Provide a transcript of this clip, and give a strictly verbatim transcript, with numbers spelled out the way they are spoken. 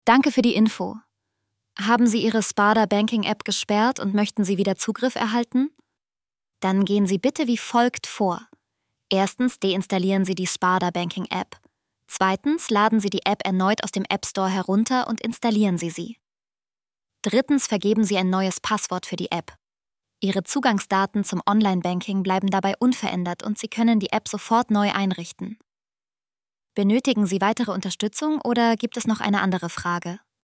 Danke für die Info. Haben Sie Ihre Sparda Banking App gesperrt und möchten Sie wieder Zugriff erhalten? Dann gehen Sie bitte wie folgt vor. Erstens deinstallieren Sie die Sparda Banking App. Zweitens laden Sie die App erneut aus dem App Store herunter und installieren Sie sie. Drittens vergeben Sie ein neues Passwort für die App. Ihre Zugangsdaten zum Online-Banking bleiben dabei unverändert und Sie können die App sofort neu einrichten. Benötigen Sie weitere Unterstützung oder gibt es noch eine andere Frage?